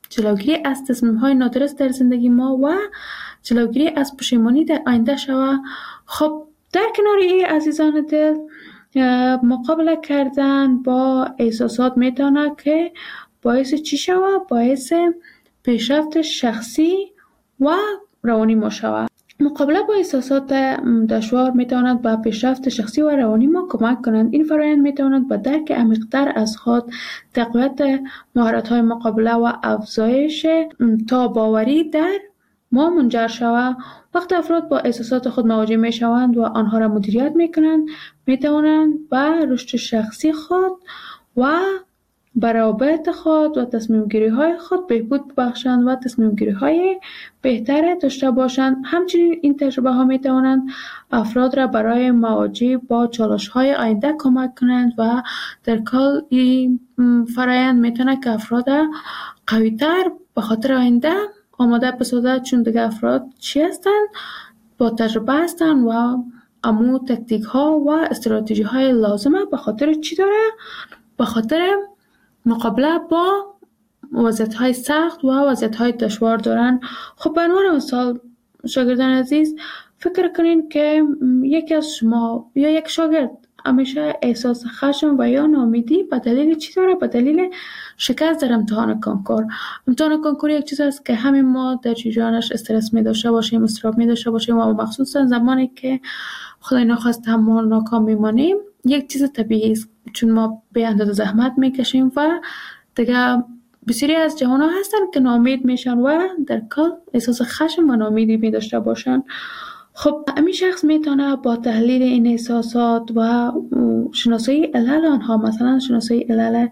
جلوگیری از تصمیم‌های نادرست در زندگی ما و جلوگیری از پشیمانی در آینده شود. خب در کنار این عزیزان دل، مقابله کردن با احساسات میتونه که باعث چی شود؟ باعث پیشرفت شخصی و روانی ما شود. مقابله با احساسات دشوار میتواند به پیشرفت شخصی و روانی ما کمک کنند. این فرآیند میتواند به درک عمیق‌تر از خود، تقویت مهارت‌های مقابله و افزایش تاب‌آوری در ما منجر شود. وقتی افراد با احساسات خود مواجه میشوند و آنها را مدیریت میکنند، میتوانند به رشد شخصی خود و به روابط خود و تصمیم گیری های خود بهبود ببخشند و تصمیم گیری های بهتر داشته باشند. همچنین این تجربه ها می توانند افراد را برای مواجهه با چالش های آینده کمک کنند و در کل این فرآیند می تواند که افراد قوی تر به خاطر آینده آماده بسازد، چون دیگه افراد چی هستند؟ با تجربه هستند و امو تکتیک ها و استراتژی های لازمه به خاطر چی داره؟ به خاطر مقابله با وضعیت‌های سخت و وضعیت‌های دشوار دارن. خب به عنوان مثال شاگردان عزیز، فکر کنین که یکی از شما یا یک شاگرد همیشه احساس خشم و یا ناامیدی به دلیل چی داره؟ به دلیل شکست در امتحان کنکور. امتحان کنکور یک چیز است که همین ما در جریانش استرس می داشته باشیم، اضطراب می داشته باشیم و مخصوصا زمانی که خدای نخواست ما ناکام میمانیم، یک چیز طبیعی است، چون ما به اندازه زحمت میکشیم و دیگه بسیاری از جوان ها هستن که ناامید میشن و در کل احساس خشم و ناامیدی می داشته باشن. خب همین شخص میتونه با تحلیل این احساسات و شناسایی علل آنها، مثلا شناسایی علل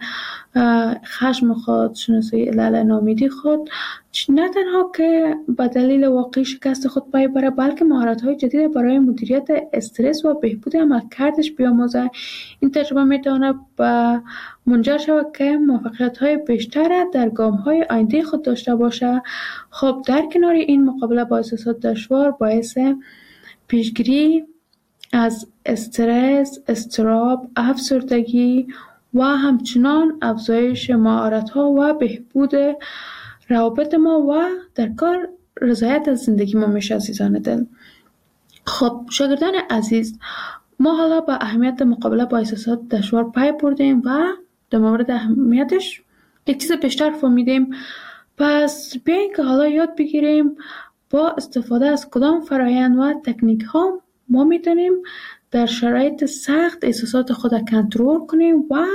خشم خود، شناسایی علل ناامیدی خود، نه تنها که به دلیل واقعی شکست خود پای بره، بلکه مهارت‌های جدید برای مدیریت استرس و بهبود عملکردش بیاموزه. این تجربه میتونه به منجر شود که موفقیت‌های بیشتر در گام‌های آینده خود داشته باشه. خب در کنار این، مقابله با احساسات دشوار باعث پیشگیری از استرس، اضطراب، افسردگی و همچنان افزایش مهارت‌ها و بهبود روابط ما و در کار رضایت از زندگی ما میشه عزیزان دل. خب شاگردان عزیز، ما حالا به اهمیت مقابله با احساسات دشوار پی بردیم و در مورد اهمیتش یک چیز بیشتر فهمیدیم. پس بیاین که حالا یاد بگیریم با استفاده از کدام فرآیند و تکنیک ها ما میتونیم در شرایط سخت احساسات خود کنترل کنیم و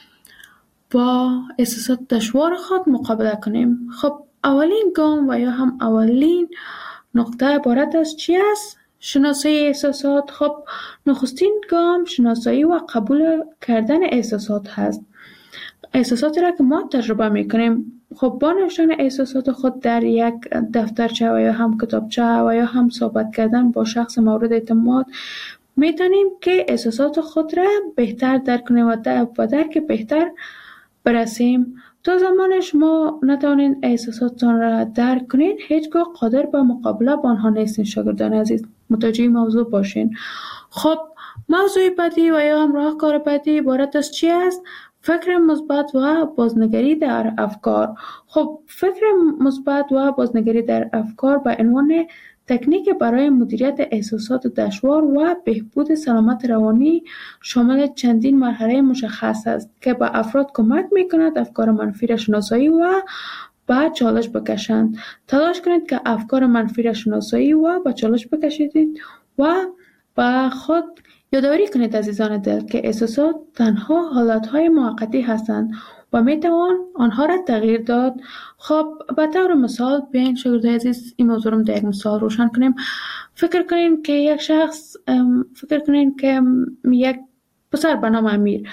با احساسات دشوار خود مقابله کنیم. خب اولین گام و یا هم اولین نقطه عبارت از چی است؟ شناسایی احساسات. خب نخستین گام شناسایی و قبول کردن احساسات هست. احساساتی را که ما تجربه میکنیم، خب با نوشتن احساسات خود در یک دفترچه و یا هم کتابچه و یا هم صحبت کردن با شخص مورد اعتماد میتونیم که احساسات خود را بهتر درک کنیم و درک بهتر برسیم. تا زمان شما نتوانید احساساتتان را درک کنید، هیچگاه قادر به مقابله با آنها نیستین. شاگردان عزیز متوجه موضوع باشین. خب موضوع بعدی و یا هم راهکار بعدی عبارت از چی است؟ فکر مثبت و بازنگری در افکار. خب فکر مثبت و بازنگری در افکار به عنوان تکنیک برای مدیریت احساسات دشوار و بهبود سلامت روانی شامل چندین مرحله مشخص است که به افراد کمک می‌کند افکار منفی را شناسایی و به چالش بکشند. تلاش کنید که افکار منفی را شناسایی و به چالش بکشید و به خود یادآوری کنید عزیزان دل که احساسات تنها حالتهای موقتی هستند و میتوان آنها را تغییر داد. خب به طور مثال بیاین شاگردان عزیز این موضوع رو در یک مثال روشن کنیم. فکر کنین که یک شخص، فکر کنین که یک پسر به نام امیر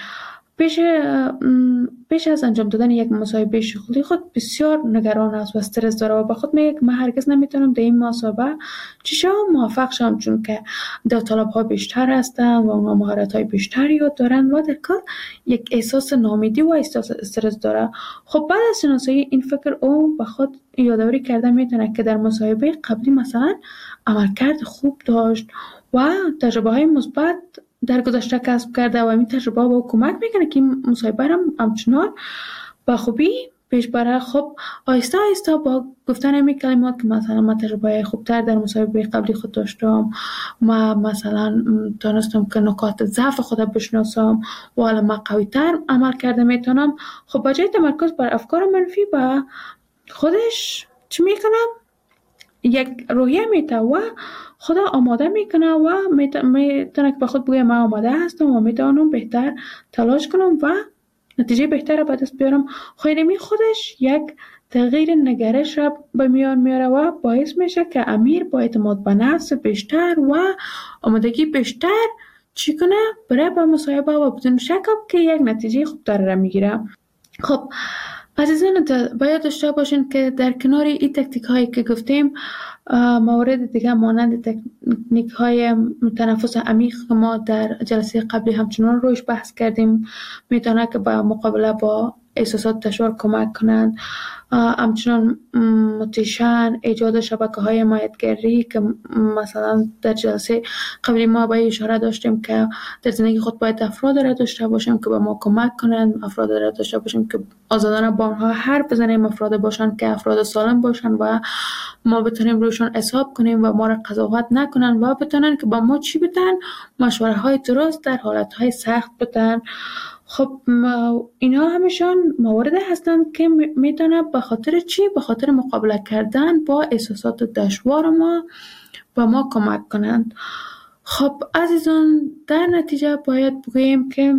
پیش از انجام دادن یک مصاحبه شغلی خود بسیار نگران است و استرس داره و با خود میگه که من هرگز نمیتونم در این مصاحبه موفق شم، چون که داوطلب‌ها بیشتر هستن و اونها مهارت‌های بیشتری دارن و در کار یک احساس ناامیدی و احساس استرس داره. خب بعد از شناسایی این فکر او با خود یادآوری کرده میتونه که در مصاحبه قبلی مثلا عملکرد خوب داشت و تجربه‌های مثبت در گذشته کسب کرده و این تجربه با کمک میکنه که این مصاحبه را همچنان با خوبی پیش بره. خب آیسته آیسته با گفتن همین کلمات که مثلا من تجربه خوبتر در مصاحبه قبلی خود داشتم، ما مثلا تونستم که نکات ضعف خودم بشناسم و حالا من قویتر عمل کرده میتونم. خب با جای تمرکز بر افکار منفی با خودش چی میکنم؟ یک روحیه میته و خدا آماده میکنه و میتونه که به خود بگه من آماده هستم و میتونم بهتر تلاش کنم و نتیجه بهتر به دست بیارم. خیلی خودش یک تغییر نگرش را به میان میاره و باعث میشه که امیر با اعتماد به نفس بیشتر و آمادگی بیشتر چی کنه؟ برای با مصاحبه و بدون شک که یک نتیجه خوبتر را میگیره. خب عزیزان باید داشته باشین که در کنار این تکتیک هایی که گفتیم موارد دیگه مانند تکنیک های تنفس عمیق که ما در جلسه قبلی همچنان روش بحث کردیم میتونه که با مقابله با احساسات دشوار کمک کنند. همچنان موتیشن، ایجاد شبکه های حمایتگری که مثلا در جلسه قبلی ما به اشاره داشتیم که در زندگی خود باید افراد را داشته باشیم که به ما کمک کنند، افراد را داشته باشیم که آزادانه با آنها حرف بزنیم، افراد باشند که افراد سالم باشند و ما بتونیم روشون حساب کنیم و ما را قضاوت نکنن و بتونن که با ما چی بدن، مشوره های درست در حالت های سخت بدن. خب اینا همشان موارد هستند که میتونه به خاطر چی؟ به خاطر مقابله کردن با احساسات دشوار ما به ما کمک کنند. خب عزیزان در نتیجه باید بگوییم که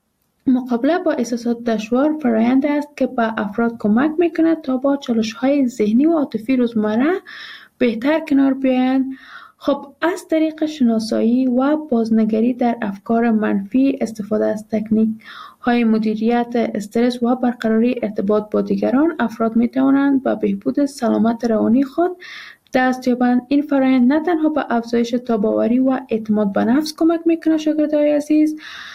مقابله با احساسات دشوار فرآیند است که به افراد کمک میکنه تا با چالش‌های ذهنی و عاطفی روزمره بهتر کنار بیایند. خب از طریق شناسایی و بازنگری در افکار منفی، استفاده از تکنیک های مدیریت استرس و برقراری ارتباط با دیگران، افراد می توانند به بهبود سلامت روانی خود دست یابند. این فرآیند نه تنها به افزایش تاباوری و اعتماد به نفس کمک میکنه شاگردای عزیز،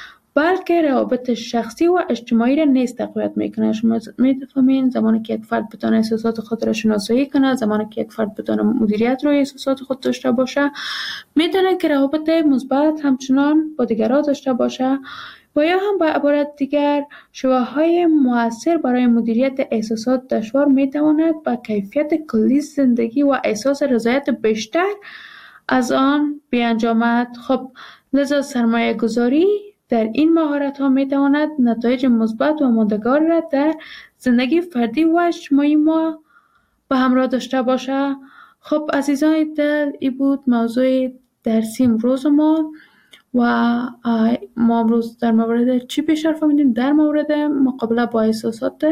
بلکه روابط شخصی و اجتماعی را نیز تقویت میکنه. شما میفهمین زمانی که یک فرد بتونه احساسات خود را شناسایی کنه، زمانی که یک فرد بتونه مدیریت روی احساسات خود داشته باشه، میتونه که روابط مثبت همچنان با دیگران داشته باشه و یا هم به عبارت دیگر شواهدهای مؤثر برای مدیریت احساسات دشوار میتواند به کیفیت کلی زندگی و احساس رضایت بیشتر از آن بیانجامد. خب لذا سرمایه گذاری در این مهارت ها می تواند نتایج مثبت و ماندگار را در زندگی فردی و اجتماعی ما به همراه داشته باشه. خب عزیزان دل، این بود موضوع درسی امروز ما و ما امروز در مورد چی بیشتر فهمیدیم؟ در مورد مقابله با احساسات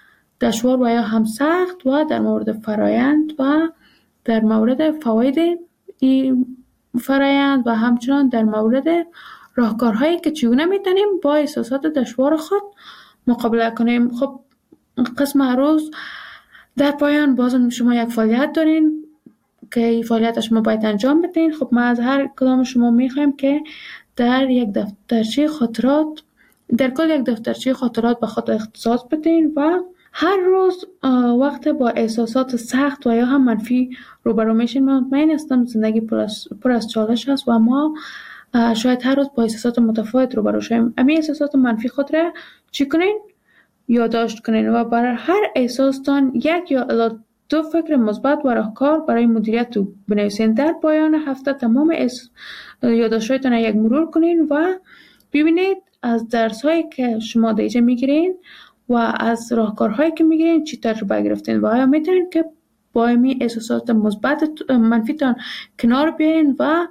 دشوار و یا هم سخت و در مورد فرایند و در مورد فواید این فرایند و همچنان در مورد راهکارهایی که چگونه میتونیم با احساسات دشوار خود مقابله کنیم. خب قسم روز در پایان بازم شما یک فعالیت دارین که این فعالیت شما باید انجام بدین. خب ما از هر کدام شما میخوایم که در یک دفترچه خاطرات، در کل یک دفترچه خاطرات به خود اختصاص بدین و هر روز وقت با احساسات سخت و یا هم منفی روبرو میشین. من مطمئن هستم زندگی پر از چالش است و ما شاید هر روز با احساسات متفاوت روبرو شویم. امی احساسات منفی خود را چی کنین؟ یادداشت کنین و برای هر احساستان یک یا الی 2 فکر مثبت و راهکار برای مدیریت بنویسین. در پایان هفته تمام یادداشت‌هایتان را یک مرور کنین و ببینید از درس‌هایی که شما دیجه میگیرین و از راهکارهایی که میگیرین چی تجربه گرفتین و آیا میتونین که با امی احساسات مثبت منفیتان کنار بیاین و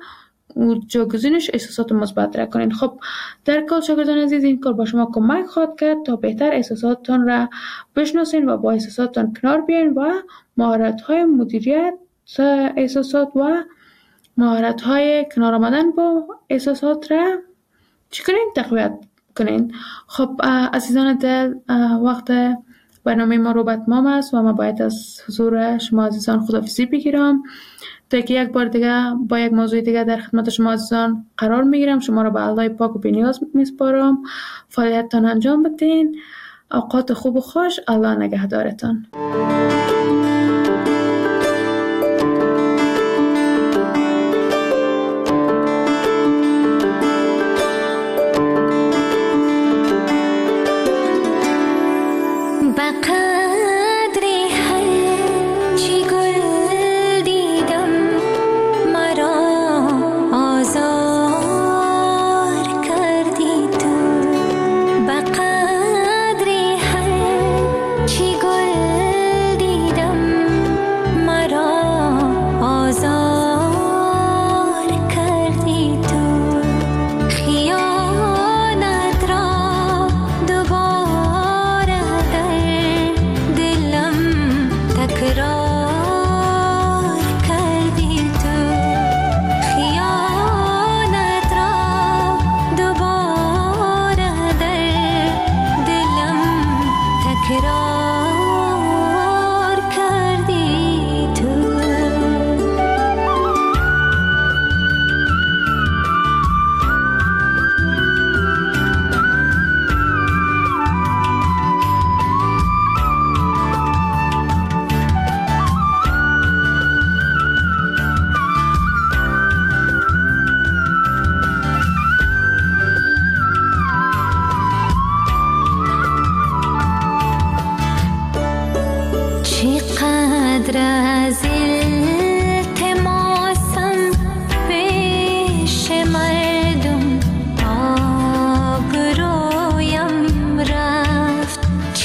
جاگزینش احساسات مثبت را کنین. خب در کل شاگردان عزیز این کار با شما کمک خواهد کرد تا بهتر احساساتتان را بشناسین و با احساساتتان کنار بیاین و مهارت‌های مدیریت احساسات و مهارت‌های کنار آمدن با احساسات را چی کنین؟ تقویت کنین. خب عزیزان دل، وقت برنامه ما رو به اتمام است و ما باید از حضور شما عزیزان خداحافظی بگیرم تا که یک بار دیگه با یک موضوع دیگه در خدمت شما عزیزان قرار میگیرم. شما را به الله پاک و بی‌نیاز میسپارم. فعالیتتان انجام بدین. اوقات خوب و خوش. الله نگهدارتان. بقى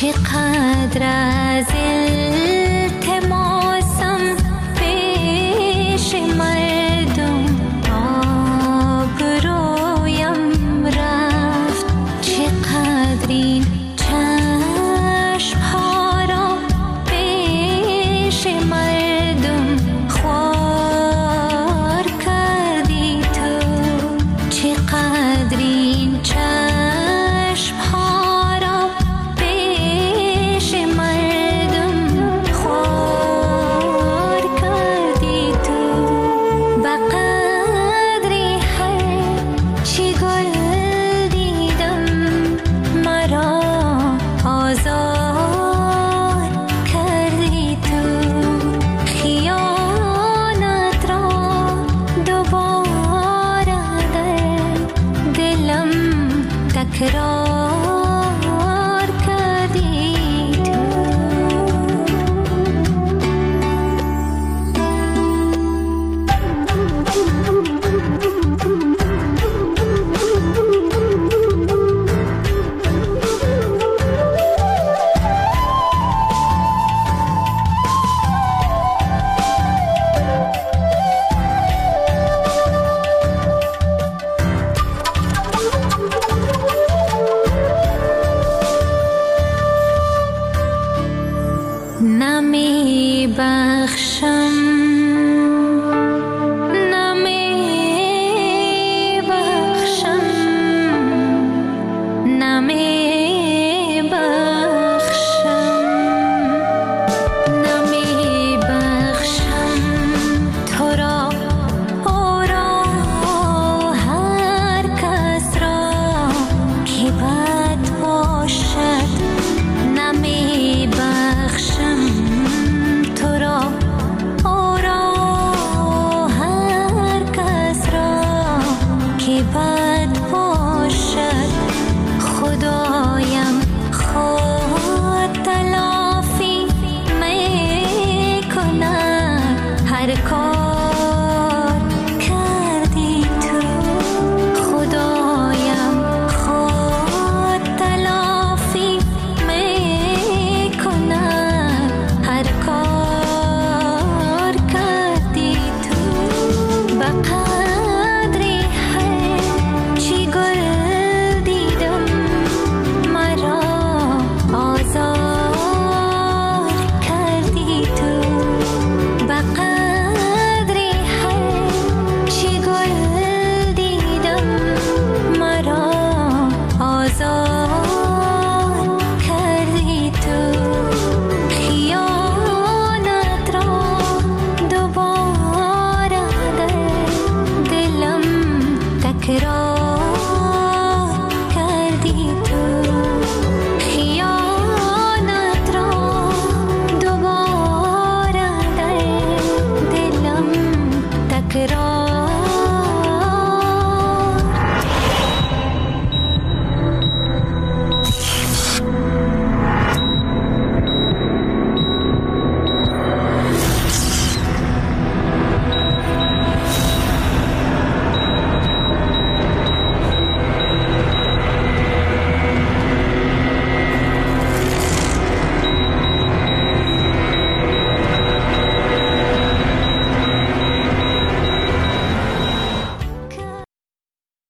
چقدر از التماسم پیش مردم آبرویم رفت، چقدر این چشم‌ها را پیش مردم خوار کردی تو، چقدر این چشم‌ها را پیش مردم خوار کردی تو. به قدری هر چی گل دیدم مرا آزار کردی تو، خیانت را دوباره در دلم تکرار